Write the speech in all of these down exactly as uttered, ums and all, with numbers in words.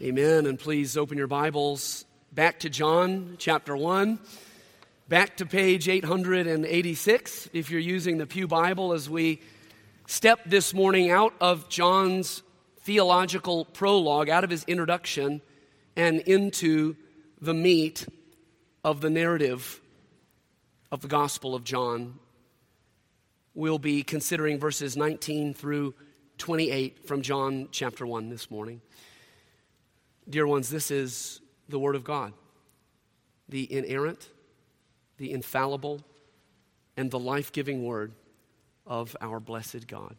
Amen. And please open your Bibles back to John chapter one, back to page eight hundred eighty-six, if you're using the Pew Bible, as we step this morning out of John's theological prologue, out of his introduction, and into the meat of the narrative of the Gospel of John. We'll be considering verses nineteen through twenty-eight from John chapter one this morning. Dear ones, this is the Word of God, the inerrant, the infallible, and the life-giving Word of our blessed God.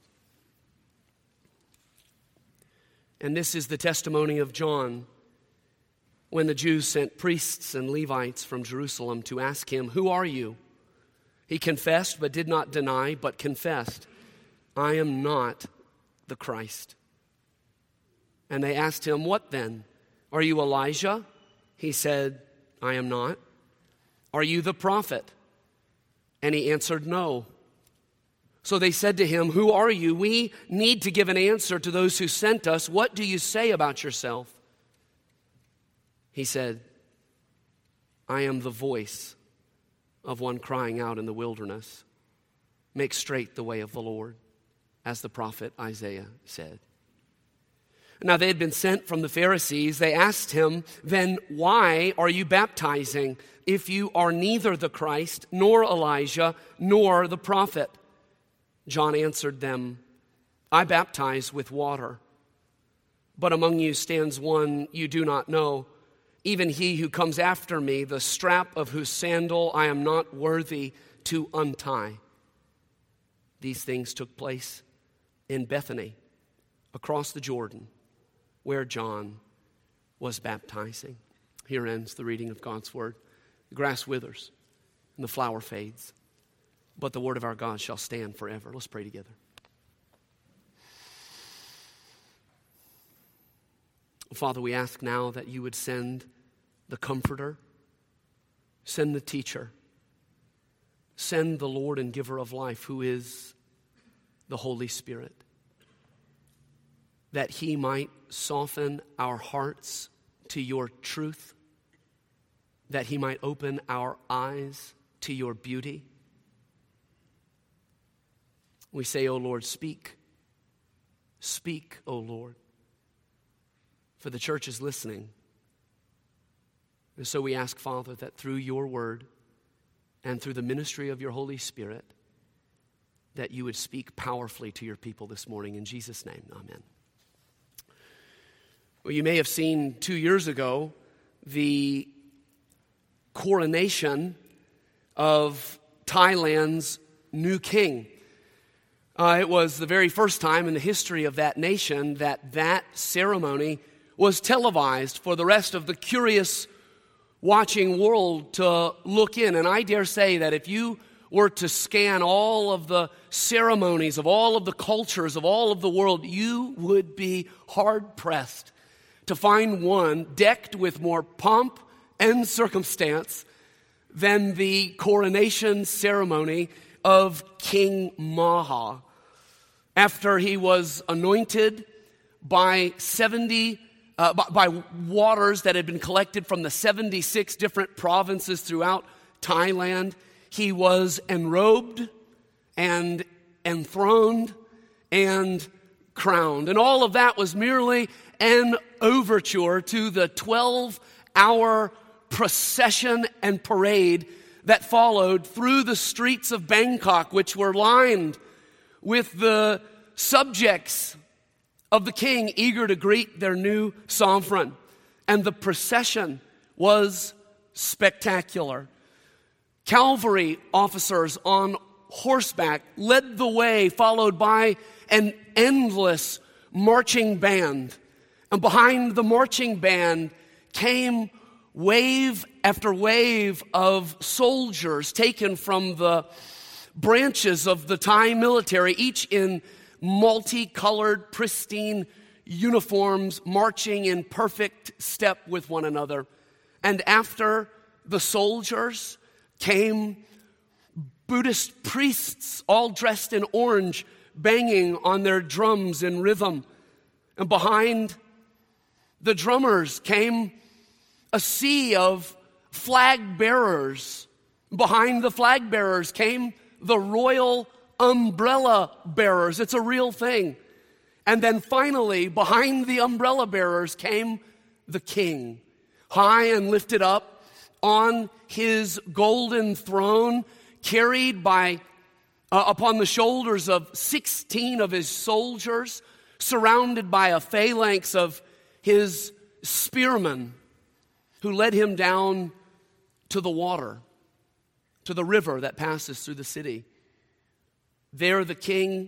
And this is the testimony of John when the Jews sent priests and Levites from Jerusalem to ask him, "Who are you?" He confessed, but did not deny, but confessed, "I am not the Christ." And they asked him, "What then? Are you Elijah?" He said, "I am not." "Are you the prophet?" And he answered, "No." So they said to him, "Who are you? We need to give an answer to those who sent us. What do you say about yourself?" He said, "I am the voice of one crying out in the wilderness, 'Make straight the way of the Lord,' as the prophet Isaiah said." Now they had been sent from the Pharisees. They asked him, "Then why are you baptizing if you are neither the Christ, nor Elijah, nor the prophet?" John answered them, "I baptize with water, but among you stands one you do not know, even he who comes after me, the strap of whose sandal I am not worthy to untie." These things took place in Bethany, across the Jordan, where John was baptizing. Here ends the reading of God's word. The grass withers and the flower fades, but the word of our God shall stand forever. Let's pray together. Father, we ask now that you would send the Comforter, send the Teacher, send the Lord and Giver of life, who is the Holy Spirit, that he might soften our hearts to your truth, that he might open our eyes to your beauty. We say, "O Lord, speak. Speak, O Lord." For the church is listening. And so we ask, Father, that through your word and through the ministry of your Holy Spirit, that you would speak powerfully to your people this morning. In Jesus' name, amen. Well, you may have seen two years ago the coronation of Thailand's new king. Uh, it was the very first time in the history of that nation that that ceremony was televised for the rest of the curious watching world to look in. And I dare say that if you were to scan all of the ceremonies of all of the cultures of all of the world, you would be hard-pressed to find one decked with more pomp and circumstance than the coronation ceremony of King Maha. After he was anointed by seventy, uh, by, by waters that had been collected from the seventy-six different provinces throughout Thailand, he was enrobed and enthroned and crowned. And all of that was merely an overture to the twelve-hour procession and parade that followed through the streets of Bangkok, which were lined with the subjects of the king eager to greet their new sovereign. And the procession was spectacular. Cavalry officers on horseback led the way, followed by an endless marching band. And behind the marching band came wave after wave of soldiers taken from the branches of the Thai military, each in multicolored, pristine uniforms, marching in perfect step with one another. And after the soldiers came Buddhist priests, all dressed in orange, banging on their drums in rhythm. And behind the drummers came a sea of flag bearers. Behind the flag bearers came the royal umbrella bearers. It's a real thing. And then finally, behind the umbrella bearers came the king, high and lifted up on his golden throne, carried by uh, upon the shoulders of sixteen of his soldiers, surrounded by a phalanx of his spearmen, who led him down to the water, to the river that passes through the city. There the king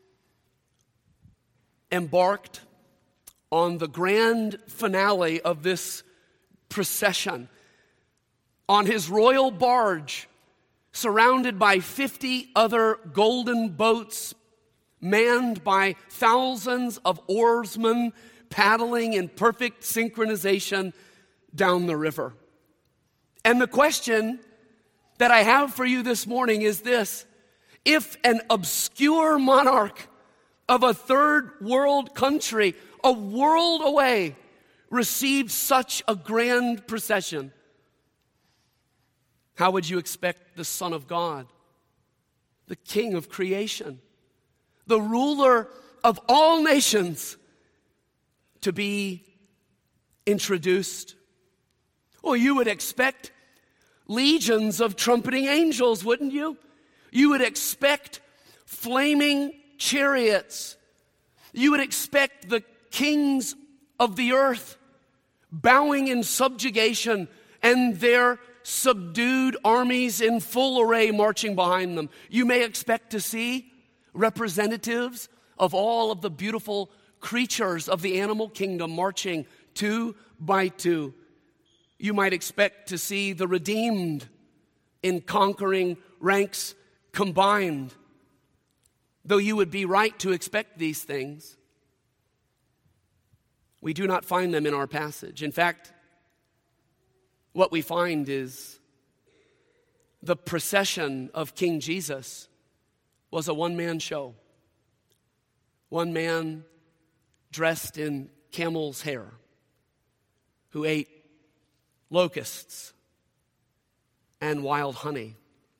embarked on the grand finale of this procession on his royal barge, surrounded by fifty other golden boats, manned by thousands of oarsmen paddling in perfect synchronization down the river. And the question that I have for you this morning is this: if an obscure monarch of a third world country, a world away, received such a grand procession, how would you expect the Son of God, the King of creation, the ruler of all nations, to be introduced? Well, you would expect legions of trumpeting angels, wouldn't you? You would expect flaming chariots. You would expect the kings of the earth bowing in subjugation and their subdued armies in full array marching behind them. You may expect to see representatives of all of the beautiful creatures of the animal kingdom marching two by two. You might expect to see the redeemed in conquering ranks combined. Though you would be right to expect these things, we do not find them in our passage. In fact, what we find is the procession of King Jesus was a one-man show. One man dressed in camel's hair who ate locusts and wild honey.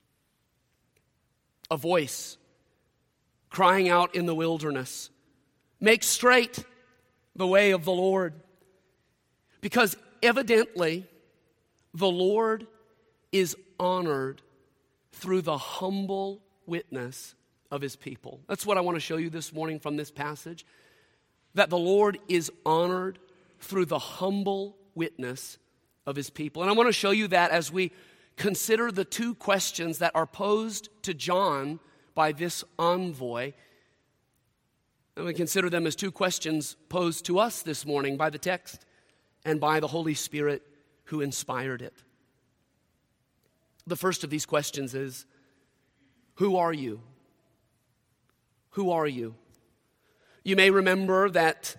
A voice crying out in the wilderness, "Make straight the way of the Lord." Because evidently, the Lord is honored through the humble witness of his people. That's what I want to show you this morning from this passage, that the Lord is honored through the humble witness of his people. And I want to show you that as we consider the two questions that are posed to John by this envoy. And we consider them as two questions posed to us this morning by the text and by the Holy Spirit who inspired it. The first of these questions is, who are you? Who are you? You may remember that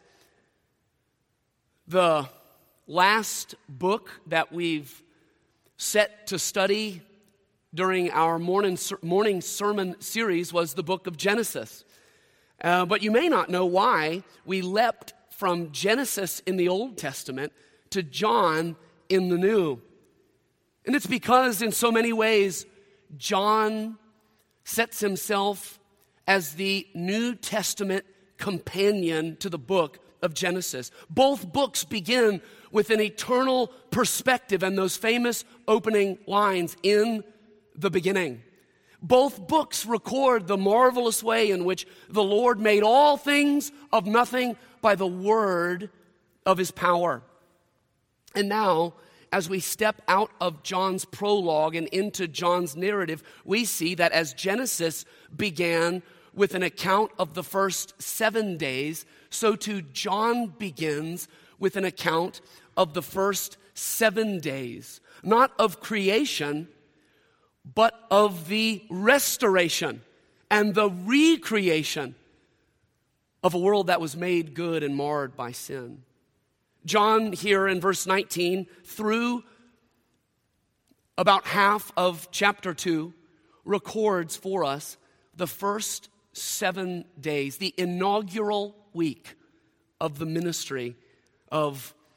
the last book that we've set to study during our morning, morning sermon series was the book of Genesis. Uh, but you may not know why we leapt from Genesis in the Old Testament to John in the New. And it's because in so many ways, John sets himself as the New Testament companion to the book of Genesis. Both books begin with an eternal perspective and those famous opening lines, "In the beginning." Both books record the marvelous way in which the Lord made all things of nothing by the word of his power. And now, as we step out of John's prologue and into John's narrative, we see that as Genesis began with an account of the first seven days, so too John begins with an account of the first seven days, not of creation, but of the restoration and the recreation of a world that was made good and marred by sin. John here in verse nineteen, through about half of chapter two, records for us the first seven days, the inaugural week of the ministry of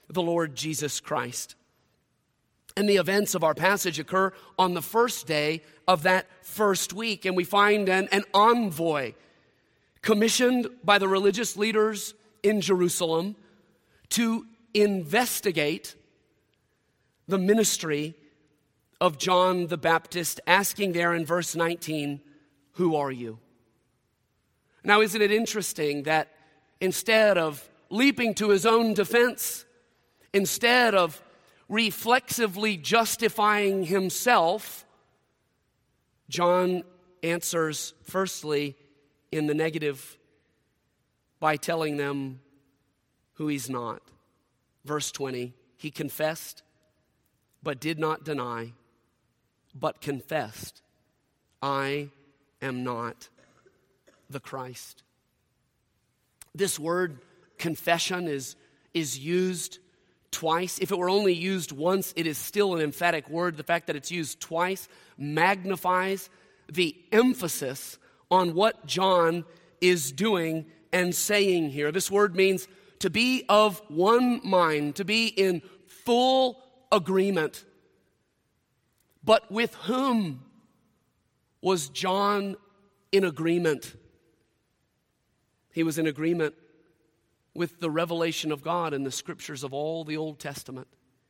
the Lord Jesus Christ. And the events of our passage occur on the first day of that first week. And we find an, an envoy commissioned by the religious leaders in Jerusalem to investigate the ministry of John the Baptist, asking there in verse nineteen, "Who are you?" Now, isn't it interesting that instead of leaping to his own defense, instead of reflexively justifying himself, John answers firstly in the negative by telling them who he's not. Verse twenty, he confessed, but did not deny, but confessed, "I am not the Christ." This word confession is, is used twice. If it were only used once, it is still an emphatic word. The fact that it's used twice magnifies the emphasis on what John is doing and saying here. This word means to be of one mind, to be in full agreement. But with whom was John in agreement? He was in agreement with the revelation of God in the scriptures of all the Old Testament.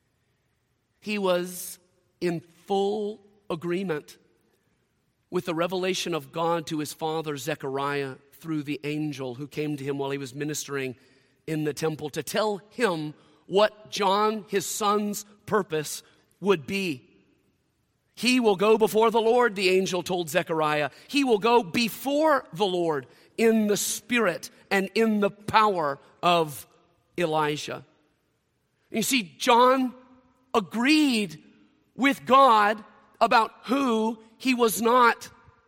He was in full agreement with the revelation of God to his father Zechariah through the angel who came to him while he was ministering in the temple to tell him what John, his son's purpose, would be. He will go before the Lord, the angel told Zechariah. He will go before the Lord in the spirit and in the power of Elijah. You see, John agreed with God about who he was not.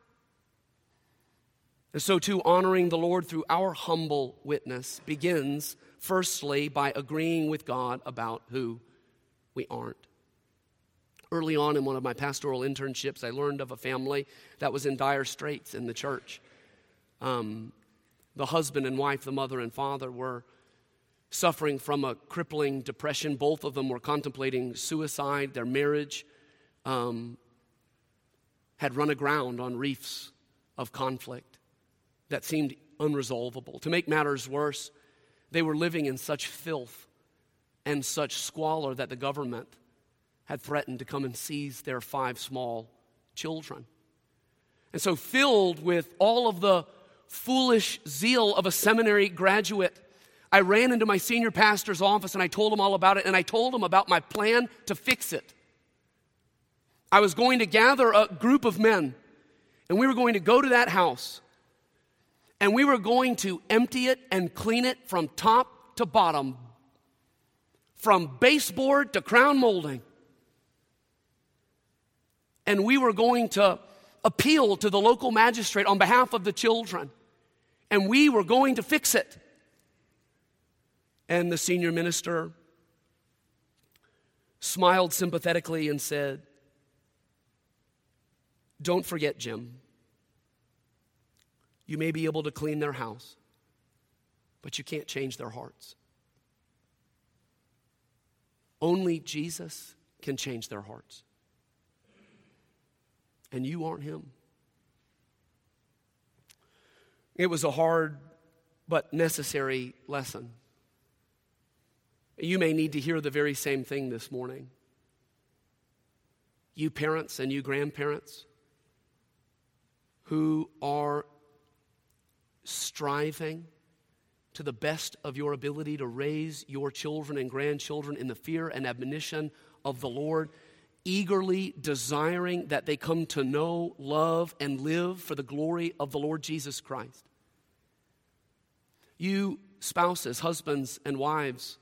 And so too, honoring the Lord through our humble witness begins, firstly, by agreeing with God about who we aren't. Early on in one of my pastoral internships, I learned of a family that was in dire straits in the church. Um, the husband and wife, the mother and father, were suffering from a crippling depression. Both of them were contemplating suicide. Their marriage um, had run aground on reefs of conflict that seemed unresolvable. To make matters worse, they were living in such filth and such squalor that the government had threatened to come and seize their five small children. And so, filled with all of the foolish zeal of a seminary graduate, I ran into my senior pastor's office and I told him all about it, and I told him about my plan to fix it. I was going to gather a group of men, and we were going to go to that house, and we were going to empty it and clean it from top to bottom, from baseboard to crown molding. And we were going to appeal to the local magistrate on behalf of the children. And we were going to fix it. And the senior minister smiled sympathetically and said, "Don't forget, Jim. You may be able to clean their house, but you can't change their hearts. Only Jesus can change their hearts. And you aren't him." It was a hard but necessary lesson. You may need to hear the very same thing this morning. You parents and you grandparents who are striving to the best of your ability to raise your children and grandchildren in the fear and admonition of the Lord, eagerly desiring that they come to know, love, and live for the glory of the Lord Jesus Christ. You spouses, husbands, and wives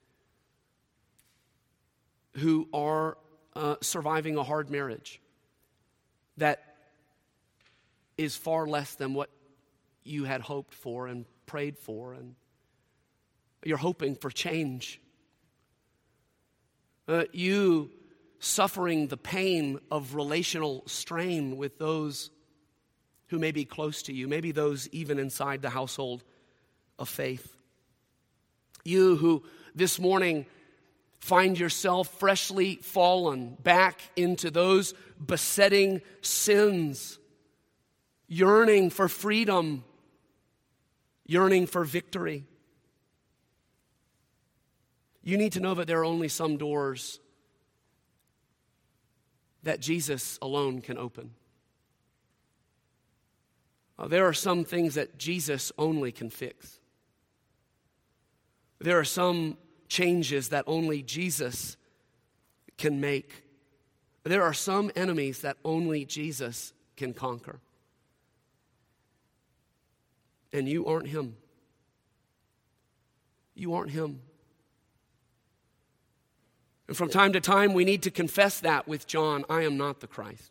who are uh, surviving a hard marriage that is far less than what you had hoped for and prayed for, and you're hoping for change. Uh, you suffering the pain of relational strain with those who may be close to you, maybe those even inside the household of faith. You who this morning find yourself freshly fallen back into those besetting sins, yearning for freedom, yearning for victory, you need to know that there are only some doors that Jesus alone can open. Uh, there are some things that Jesus only can fix. There are some changes that only Jesus can make. There are some enemies that only Jesus can conquer. And you aren't him. You aren't him. And from time to time, we need to confess that with John. I am not the Christ.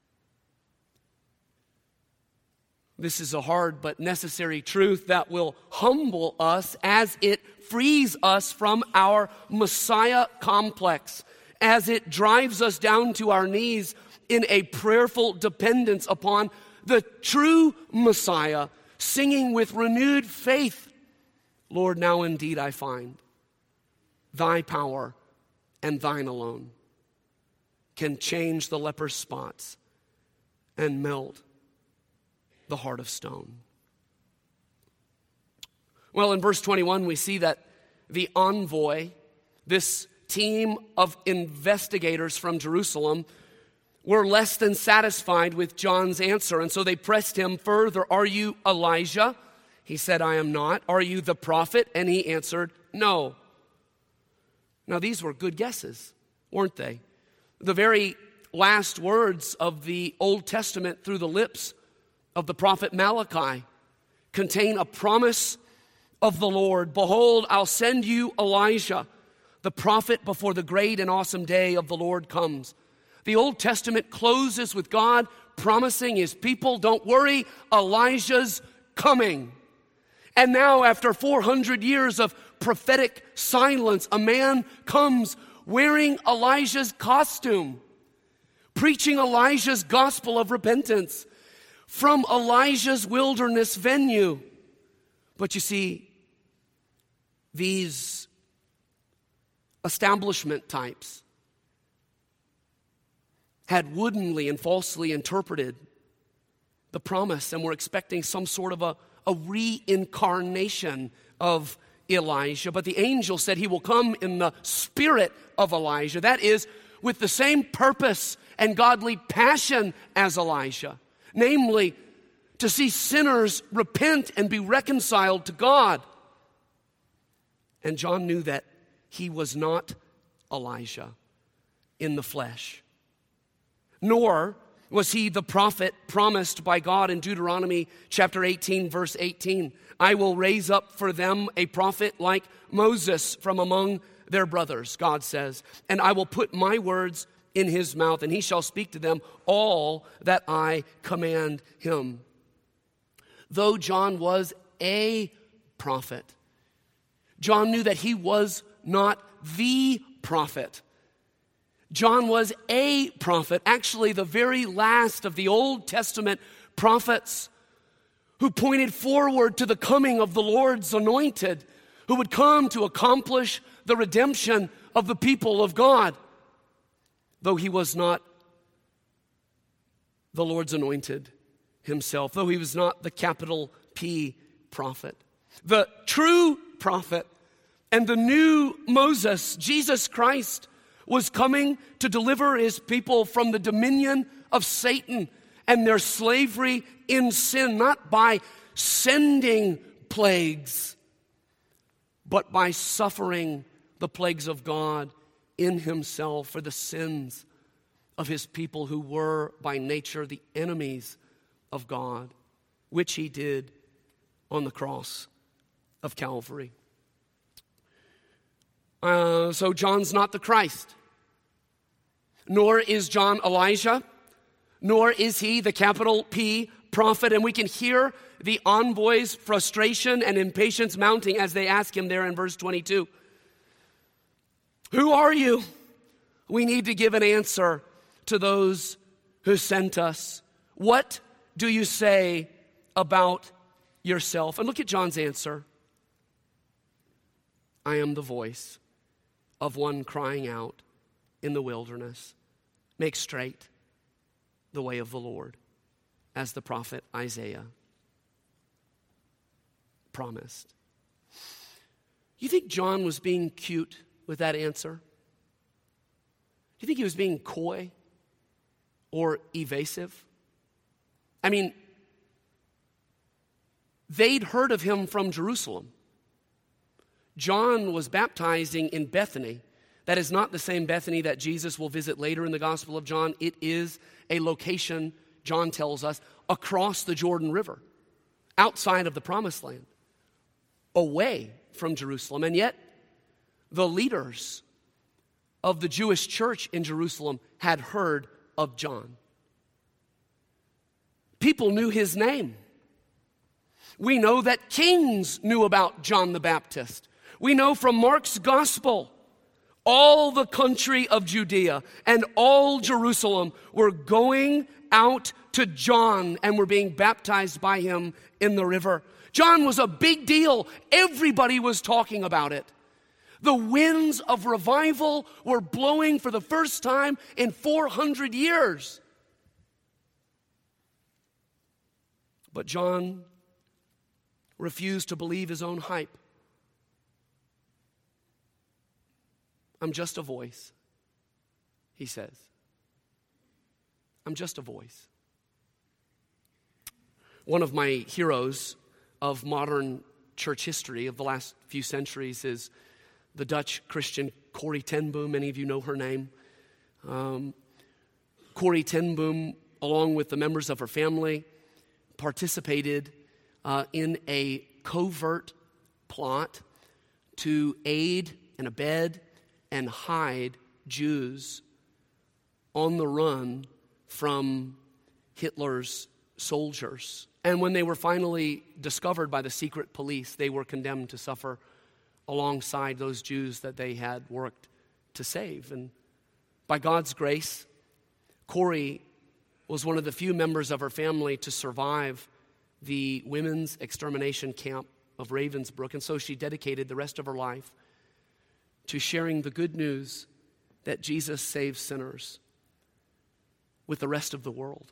This is a hard but necessary truth that will humble us as it frees us from our Messiah complex, as it drives us down to our knees in a prayerful dependence upon the true Messiah, singing with renewed faith, Lord, now indeed I find thy power and thine alone can change the leper's spots and melt the heart of stone. Well, in verse twenty-one, we see that the envoy, this team of investigators from Jerusalem, were less than satisfied with John's answer, and so they pressed him further. Are you Elijah? He said, I am not. Are you the prophet? And he answered, no. Now, these were good guesses, weren't they? The very last words of the Old Testament through the lips of the prophet Malachi contain a promise of the Lord. Behold, I'll send you Elijah, the prophet, before the great and awesome day of the Lord comes. The Old Testament closes with God promising his people, don't worry, Elijah's coming. And now, after four hundred years of prophetic silence, a man comes wearing Elijah's costume, preaching Elijah's gospel of repentance from Elijah's wilderness venue. But you see, these establishment types had woodenly and falsely interpreted the promise and were expecting some sort of a, a reincarnation of Elijah. But the angel said he will come in the spirit of Elijah. That is, with the same purpose and godly passion as Elijah. Namely, to see sinners repent and be reconciled to God. And John knew that he was not Elijah in the flesh. Nor was he the prophet promised by God in Deuteronomy chapter eighteen, verse eighteen. I will raise up for them a prophet like Moses from among their brothers, God says. And I will put my words in his mouth, and he shall speak to them all that I command him. Though John was a prophet, John knew that he was not the prophet. John was a prophet, actually the very last of the Old Testament prophets who pointed forward to the coming of the Lord's anointed, who would come to accomplish the redemption of the people of God. Though he was not the Lord's anointed himself, though he was not the capital P prophet. The true prophet and the new Moses, Jesus Christ, was coming to deliver his people from the dominion of Satan and their slavery in sin, not by sending plagues, but by suffering the plagues of God in himself for the sins of his people who were by nature the enemies of God, which he did on the cross of Calvary. Uh, so John's not the Christ, nor is John Elijah, nor is he the capital P prophet. And we can hear the envoy's frustration and impatience mounting as they ask him there in verse twenty-two. Who are you? We need to give an answer to those who sent us. What do you say about yourself? And look at John's answer. I am the voice of one crying out in the wilderness, make straight the way of the Lord, as the prophet Isaiah promised. You think John was being cute with that answer? Do you think he was being coy or evasive? I mean, they'd heard of him from Jerusalem. John was baptizing in Bethany. That is not the same Bethany that Jesus will visit later in the Gospel of John. It is a location, John tells us, across the Jordan River, outside of the Promised Land, away from Jerusalem. And yet, the leaders of the Jewish church in Jerusalem had heard of John. People knew his name. We know that kings knew about John the Baptist. We know from Mark's gospel, all the country of Judea and all Jerusalem were going out to John and were being baptized by him in the river. John was a big deal. Everybody was talking about it. The winds of revival were blowing for the first time in four hundred years. But John refused to believe his own hype. I'm just a voice, he says. I'm just a voice. One of my heroes of modern church history of the last few centuries is the Dutch Christian Corrie ten Boom. Many of you know her name. Um, Corrie ten Boom, along with the members of her family, participated uh, in a covert plot to aid and abet and hide Jews on the run from Hitler's soldiers. And when they were finally discovered by the secret police, they were condemned to suffer alongside those Jews that they had worked to save. And by God's grace, Corrie was one of the few members of her family to survive the women's extermination camp of Ravensbrück. And so she dedicated the rest of her life to sharing the good news that Jesus saves sinners with the rest of the world.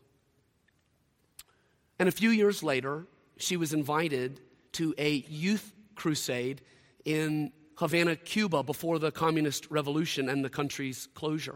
And a few years later, she was invited to a youth crusade in Havana, Cuba, before the communist revolution and the country's closure.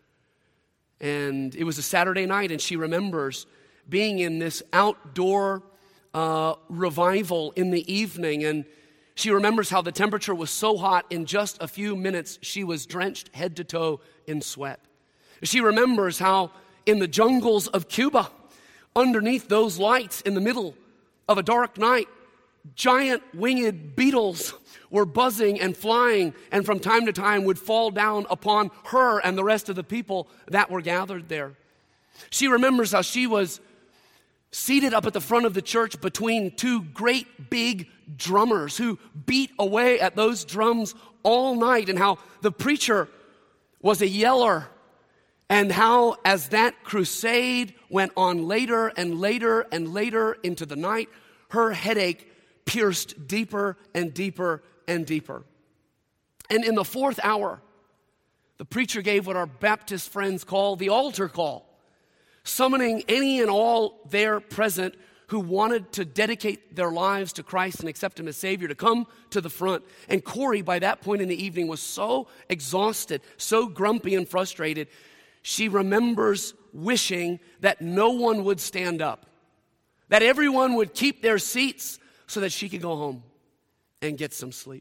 And it was a Saturday night, and she remembers being in this outdoor uh, revival in the evening, and she remembers how the temperature was so hot, in just a few minutes, she was drenched head to toe in sweat. She remembers how in the jungles of Cuba, underneath those lights in the middle of a dark night, giant winged beetles were buzzing and flying, and from time to time would fall down upon her and the rest of the people that were gathered there. She remembers how she was seated up at the front of the church between two great big drummers who beat away at those drums all night, and how the preacher was a yeller, and how as that crusade went on later and later and later into the night, her headache pierced deeper and deeper and deeper. And in the fourth hour, the preacher gave what our Baptist friends call the altar call, summoning any and all there present who wanted to dedicate their lives to Christ and accept him as Savior to come to the front. And Corrie, by that point in the evening, was so exhausted, so grumpy and frustrated, she remembers wishing that no one would stand up, that everyone would keep their seats so that she could go home and get some sleep.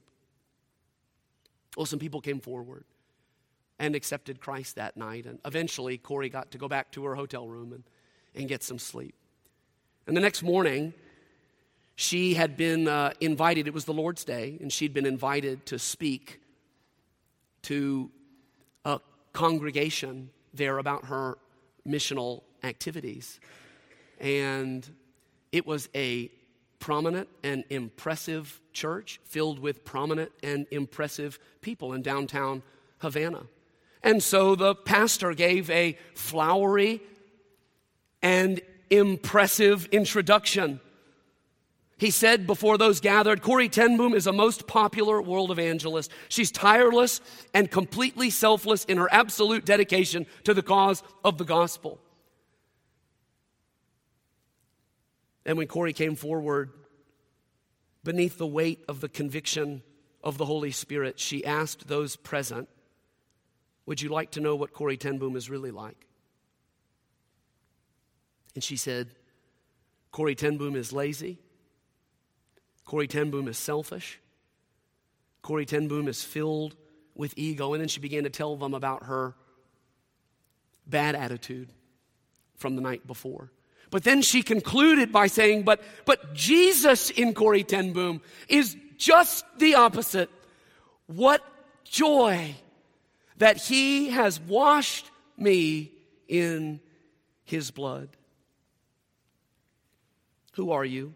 Well, some people came forward and accepted Christ that night, and eventually Corrie got to go back to her hotel room and, and get some sleep. And the next morning, she had been uh, invited, it was the Lord's Day, and she'd been invited to speak to a congregation there about her missional activities. And it was a prominent and impressive church filled with prominent and impressive people in downtown Havana. And so the pastor gave a flowery and impressive introduction. He said before those gathered, Corrie ten Boom is a most popular world evangelist. She's tireless and completely selfless in her absolute dedication to the cause of the gospel. And when Corrie came forward, beneath the weight of the conviction of the Holy Spirit, she asked those present, would you like to know what Corrie ten Boom is really like? And she said, Corrie ten Boom is lazy. Corrie ten Boom is selfish. Corrie ten Boom is filled with ego. And then she began to tell them about her bad attitude from the night before. But then she concluded by saying, but, but Jesus in Corrie ten Boom is just the opposite. What joy that he has washed me in his blood. Who are you?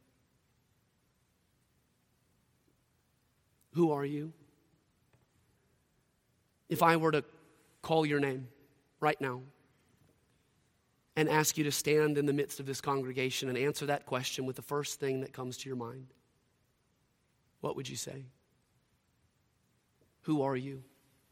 Who are you? If I were to call your name right now and ask you to stand in the midst of this congregation and answer that question with the first thing that comes to your mind, what would you say? Who are you?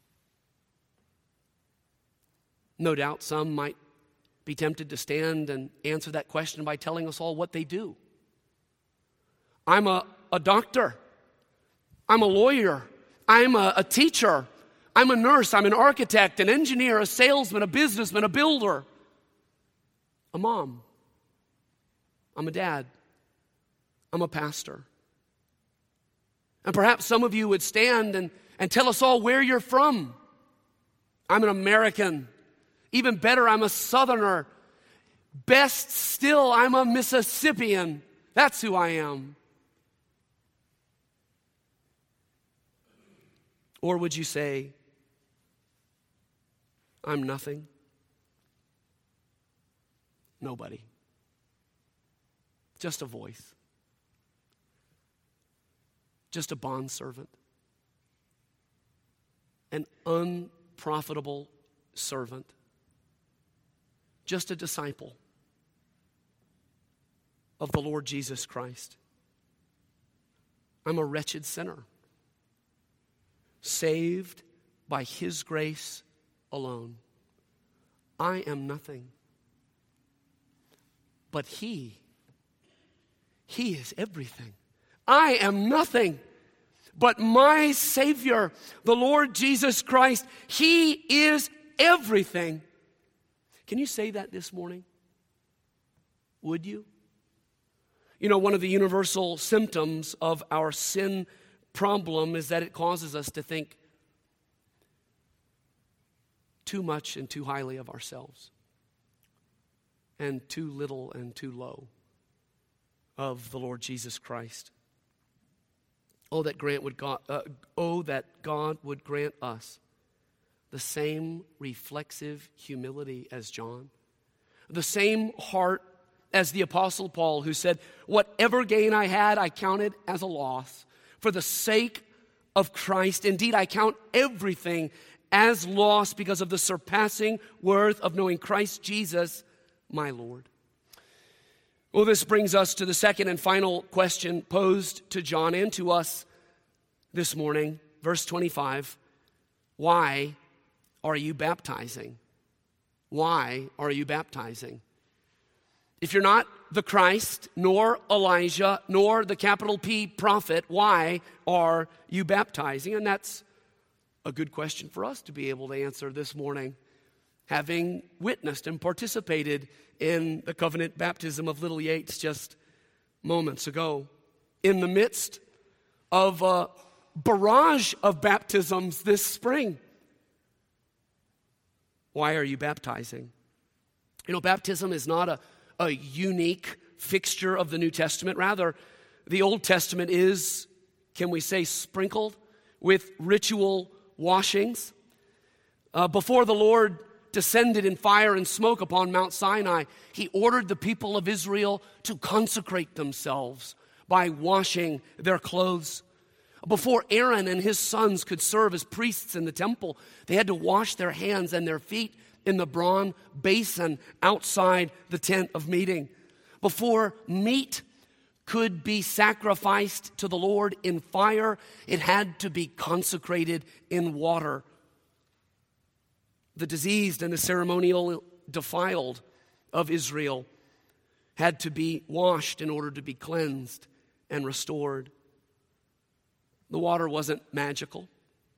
No doubt some might be tempted to stand and answer that question by telling us all what they do. I'm a, a doctor. I'm a lawyer. I'm a, a teacher. I'm a nurse. I'm an architect, an engineer, a salesman, a businessman, a builder, a mom. I'm a dad. I'm a pastor. And perhaps some of you would stand and, and tell us all where you're from. I'm an American. Even better, I'm a Southerner. Best still, I'm a Mississippian. That's who I am. Or would you say, I'm nothing? Nobody. Just a voice. Just a bondservant. An unprofitable servant. Just a disciple of the Lord Jesus Christ. I'm a wretched sinner, saved by his grace alone. I am nothing. But he, he is everything. I am nothing. But my Savior, the Lord Jesus Christ, he is everything. Can you say that this morning? Would you? You know, one of the universal symptoms of our sin problem is that it causes us to think too much and too highly of ourselves, and too little and too low of the Lord Jesus Christ. Oh, that grant would God, uh, oh, that God would grant us the same reflexive humility as John, the same heart as the Apostle Paul, who said, whatever gain I had, I counted as a loss for the sake of Christ. Indeed, I count everything as loss because of the surpassing worth of knowing Christ Jesus, my Lord. Well, this brings us to the second and final question posed to John and to us this morning. Verse twenty-five, why are you baptizing? Why are you baptizing? If you're not the Christ, nor Elijah, nor the capital P prophet, why are you baptizing? And that's a good question for us to be able to answer this morning, having witnessed and participated in the covenant baptism of little Yates just moments ago. In the midst of a barrage of baptisms this spring. Why are you baptizing? You know, baptism is not a, a unique fixture of the New Testament. Rather, the Old Testament is, can we say, sprinkled with ritual washings. Uh, before the Lord descended in fire and smoke upon Mount Sinai, he ordered the people of Israel to consecrate themselves by washing their clothes. Before Aaron and his sons could serve as priests in the temple, they had to wash their hands and their feet in the bronze basin outside the tent of meeting. Before meat could be sacrificed to the Lord in fire, it had to be consecrated in water. The diseased and the ceremonial defiled of Israel had to be washed in order to be cleansed and restored. The water wasn't magical.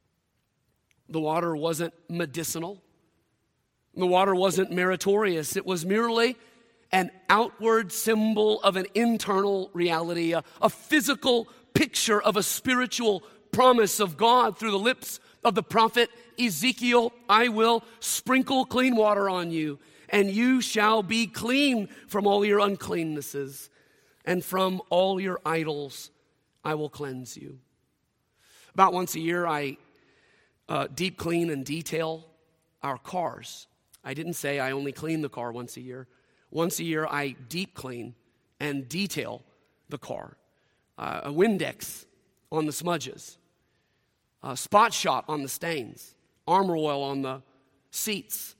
The water wasn't medicinal. The water wasn't meritorious. It was merely an outward symbol of an internal reality, a, a physical picture of a spiritual promise of God through the lips of the prophet Ezekiel. I will sprinkle clean water on you, and you shall be clean from all your uncleannesses, and from all your idols I will cleanse you. About once a year, I uh, deep clean and detail our cars. I didn't say I only clean the car once a year. Once a year, I deep clean and detail the car. Uh, a Windex on the smudges, a spot shot on the stains, Armor Oil on the seats.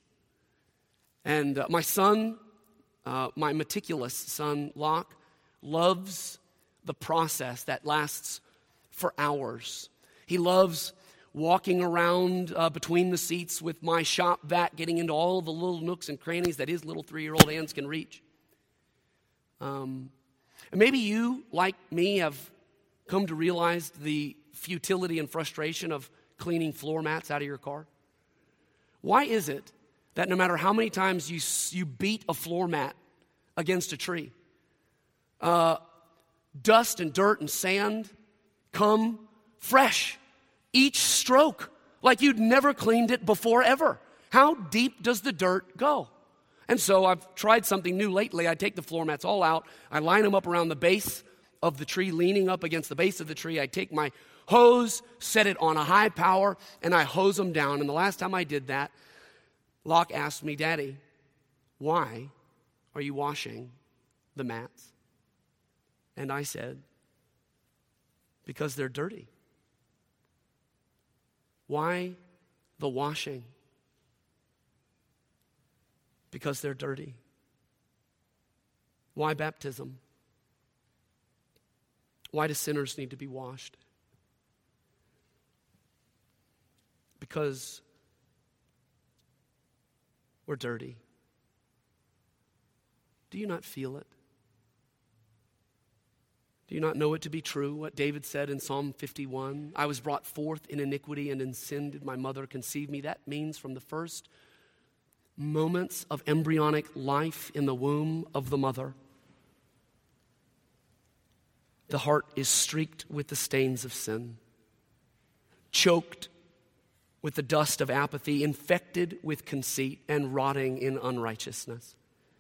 And uh, my son, uh, my meticulous son, Locke, loves the process that lasts for hours. He loves walking around uh, between the seats with my shop vac, getting into all the little nooks and crannies that his little three-year-old hands can reach. Um, and maybe you, like me, have come to realize the futility and frustration of cleaning floor mats out of your car. Why is it that no matter how many times you, you beat a floor mat against a tree, uh, dust and dirt and sand come fresh each stroke, like you'd never cleaned it before ever? How deep does the dirt go? And so I've tried something new lately. I take the floor mats all out. I line them up around the base of the tree, leaning up against the base of the tree. I take my hose, set it on a high power, and I hose them down. And the last time I did that, Locke asked me, Daddy, why are you washing the mats? And I said, because they're dirty. Why the washing? Because they're dirty. Why baptism? Why do sinners need to be washed? Because we're dirty. Do you not feel it? Do you not know it to be true, what David said in Psalm fifty-one? I was brought forth in iniquity, and in sin did my mother conceive me. That means from the first moments of embryonic life in the womb of the mother, the heart is streaked with the stains of sin, choked with the dust of apathy, infected with conceit, and rotting in unrighteousness.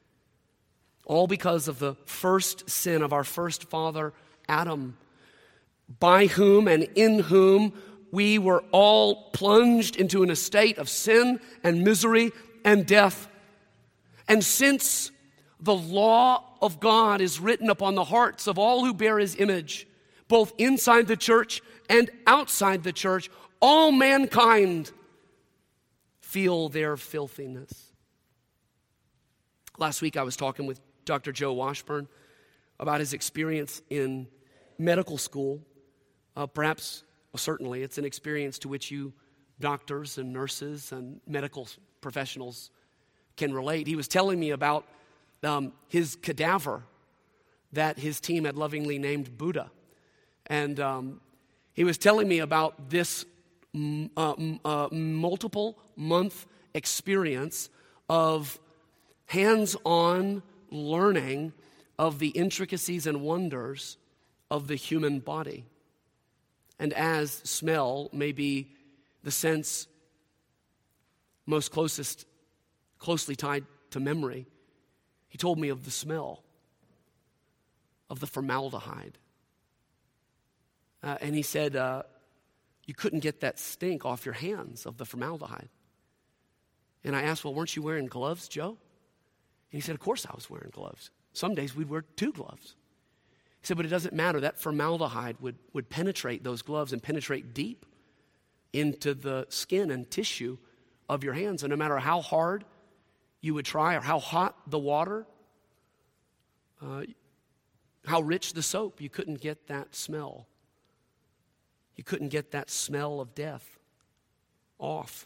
All because of the first sin of our first father, Adam, by whom and in whom we were all plunged into an estate of sin and misery and death. And since the law of God is written upon the hearts of all who bear his image, both inside the church and outside the church, all mankind feel their filthiness. Last week I was talking with Doctor Joe Washburn about his experience in medical school. Uh, perhaps, well, certainly, it's an experience to which you doctors and nurses and medical professionals can relate. He was telling me about um, his cadaver that his team had lovingly named Buddha. And um, he was telling me about this m- uh, m- uh, multiple month experience of hands-on learning of the intricacies and wonders of the human body. And as smell may be the sense most closest, closely tied to memory, he told me of the smell of the formaldehyde. Uh, and he said, uh, you couldn't get that stink off your hands of the formaldehyde. And I asked, well, weren't you wearing gloves, Joe? And he said, of course I was wearing gloves. Some days we'd wear two gloves. He said, but it doesn't matter. That formaldehyde would, would penetrate those gloves and penetrate deep into the skin and tissue of your hands. And no matter how hard you would try or how hot the water, uh, How rich the soap, you couldn't get that smell. You couldn't get that smell of death off.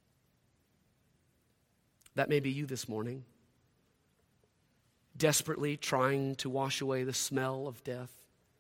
That may be you this morning, desperately trying to wash away the smell of death.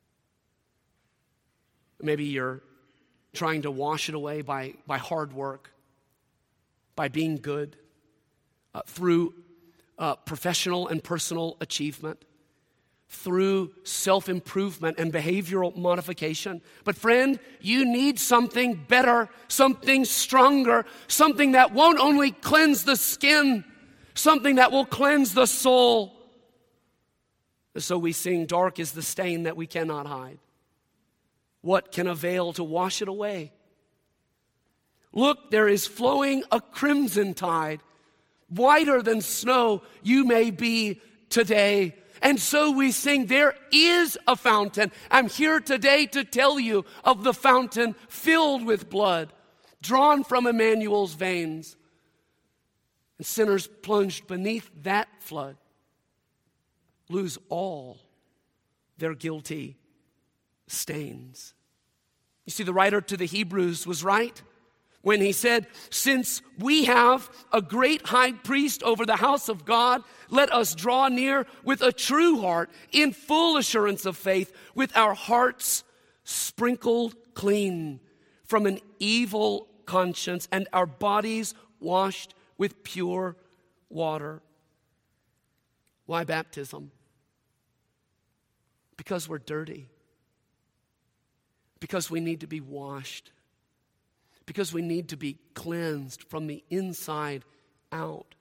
Maybe you're trying to wash it away by, by hard work, by being good, uh, through uh, professional and personal achievement, through self-improvement and behavioral modification. But friend, you need something better, something stronger, something that won't only cleanse the skin, something that will cleanse the soul. And so we sing, dark is the stain that we cannot hide. What can avail to wash it away? Look, there is flowing a crimson tide. Whiter than snow you may be today. And so we sing, there is a fountain. I'm here today to tell you of the fountain filled with blood, drawn from Emmanuel's veins. And sinners plunged beneath that flood lose all their guilty stains. You see, the writer to the Hebrews was right when he said, since we have a great high priest over the house of God, let us draw near with a true heart, in full assurance of faith, with our hearts sprinkled clean from an evil conscience and our bodies washed with pure water. Why baptism? Because we're dirty. Because we need to be washed. Because we need to be cleansed from the inside out.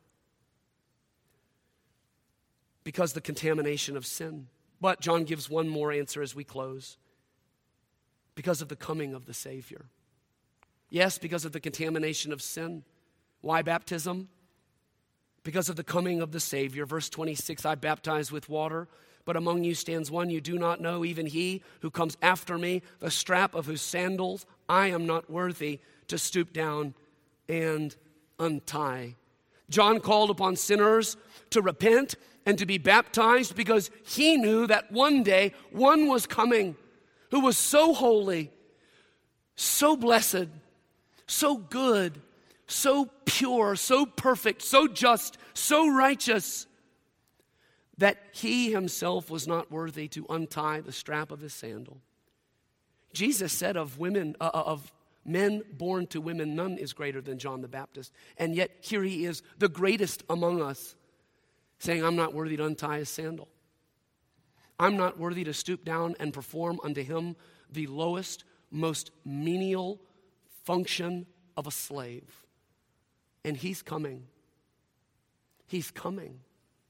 Because the contamination of sin. But John gives one more answer as we close. Because of the coming of the Savior. Yes, because of the contamination of sin. Why baptism? Because of the coming of the Savior. Verse twenty-six, I baptize with water, but among you stands one you do not know, even he who comes after me, the strap of whose sandals I am not worthy to stoop down and untie. John called upon sinners to repent and to be baptized because he knew that one day one was coming who was so holy, so blessed, so good, so pure, so perfect, so just, so righteous, that he himself was not worthy to untie the strap of his sandal. Jesus said of women, uh, of men born to women, none is greater than John the Baptist. And yet here he is, the greatest among us, saying, I'm not worthy to untie his sandal. I'm not worthy to stoop down and perform unto him the lowest, most menial function of a slave. And he's coming. He's coming.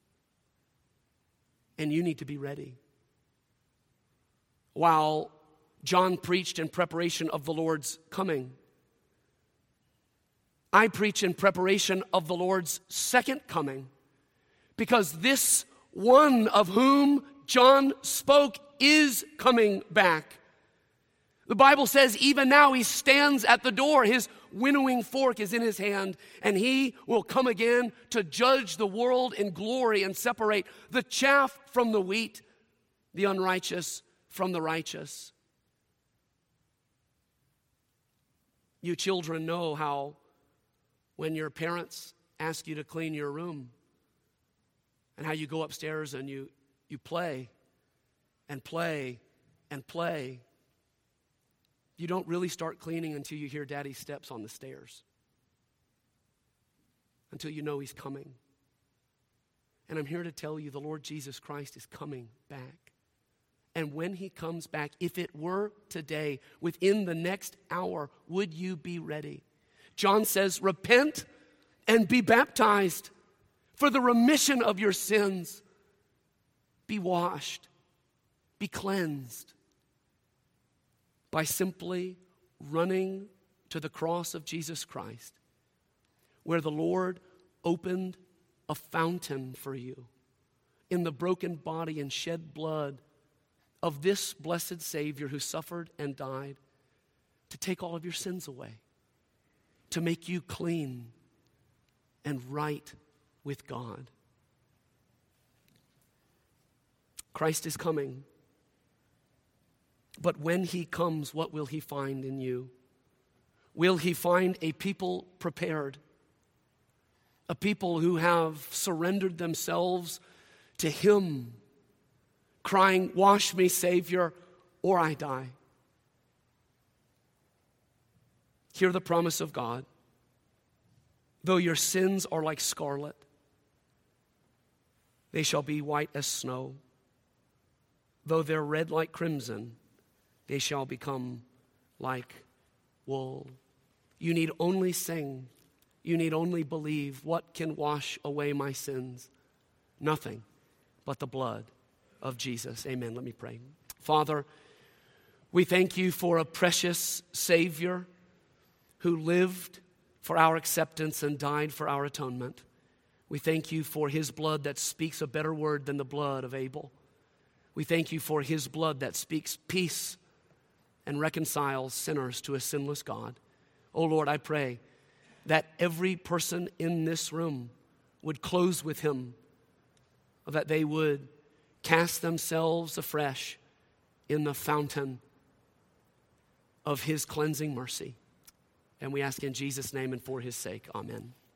And you need to be ready. While John preached in preparation of the Lord's coming, I preach in preparation of the Lord's second coming, because this one of whom John spoke is coming back. The Bible says even now he stands at the door. His winnowing fork is in his hand, and he will come again to judge the world in glory and separate the chaff from the wheat, the unrighteous from the righteous. You children know how when your parents ask you to clean your room and how you go upstairs and you, you play and play and play. You don't really start cleaning until you hear Daddy's steps on the stairs. Until you know he's coming. And I'm here to tell you the Lord Jesus Christ is coming back. And when he comes back, if it were today, within the next hour, would you be ready? John says, repent and be baptized for the remission of your sins. Be washed. Be cleansed. By simply running to the cross of Jesus Christ, where the Lord opened a fountain for you in the broken body and shed blood of this blessed Savior who suffered and died to take all of your sins away, to make you clean and right with God. Christ is coming. But when he comes, what will he find in you? Will he find a people prepared? A people who have surrendered themselves to him, crying, "Wash me, Savior, or I die." Hear the promise of God. Though your sins are like scarlet, they shall be white as snow. Though they're red like crimson, they shall become like wool. You need only sing. You need only believe. What can wash away my sins? Nothing but the blood of Jesus. Amen. Let me pray. Father, we thank you for a precious Savior who lived for our acceptance and died for our atonement. We thank you for his blood that speaks a better word than the blood of Abel. We thank you for his blood that speaks peace and reconciles sinners to a sinless God. Oh Lord, I pray that every person in this room would close with him, that they would cast themselves afresh in the fountain of his cleansing mercy. And we ask in Jesus' name and for his sake. Amen.